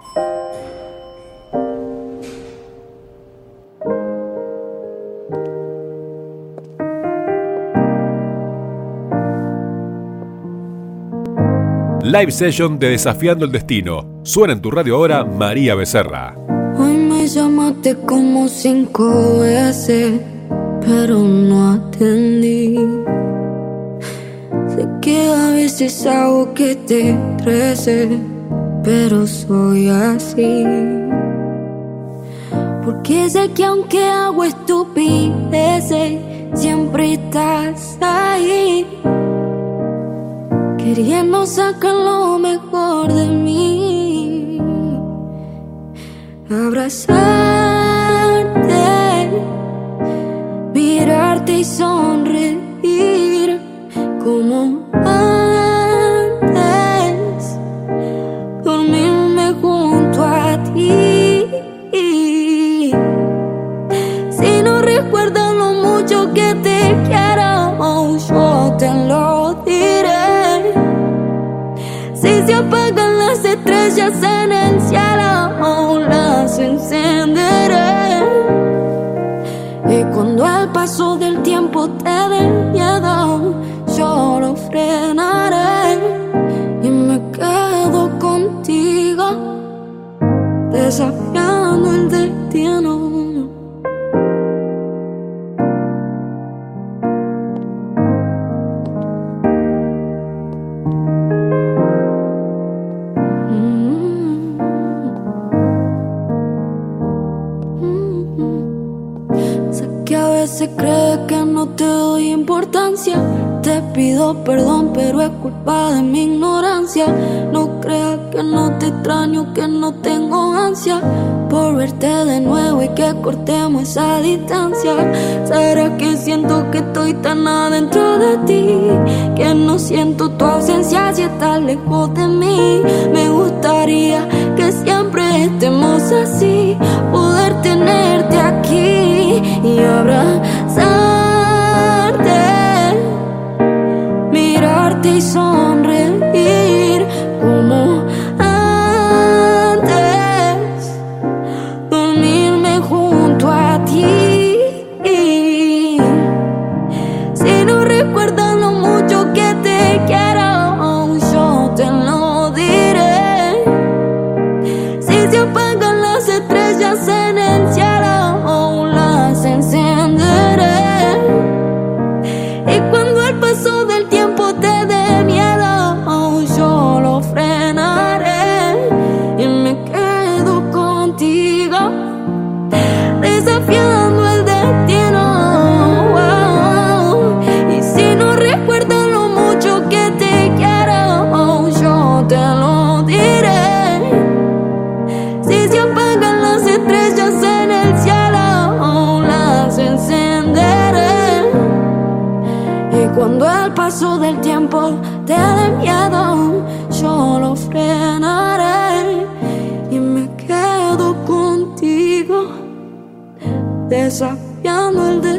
Live Session de Desafiando el Destino. Suena en tu radio ahora María Becerra. Hoy me llamaste como 5 veces, pero no atendí. Sé que a veces hago que te estrese, pero soy así. Porque sé que aunque hago estupideces, siempre estás ahí, queriendo sacar lo mejor de mí. Abrazarte, mirarte y sonreír como antes, dormirme junto a ti. Si no recuerdas lo mucho que te quiero, yo te lo diré. Si se apagan las estrellas en el cielo, las encenderé. Y cuando al paso del tiempo te dé miedo, yo lo frenaré y me quedo contigo, desafiando el destino. Se cree que no te doy importancia. Te pido perdón, pero es culpa de mi ignorancia. No creas que no te extraño, que no tengo ansia por verte de nuevo y que cortemos esa distancia. ¿Será que siento que estoy tan adentro de ti, que no siento tu ausencia si estás lejos de mí? Me gustaría que siempre estemos así, poder tenerte aquí y abrazarte, mirarte y sonreír como antes, dormirme junto a ti. Si no recuerdas lo mucho que te quiero, yo te lo diré. Si se apagan las estrellas en el cielo, las encenderé. Y cuando al paso del tiempo te dé miedo, yo lo frenaré y me quedo contigo, desafiando el destino. Wow. Y si no recuerdas lo mucho que te quiero, yo te lo diré. Si se apagan las estrellas en el cielo, las encenderé. Y cuando al paso del tiempo te dé miedo, yo lo frenaré y me quedo contigo, desafiando el destino.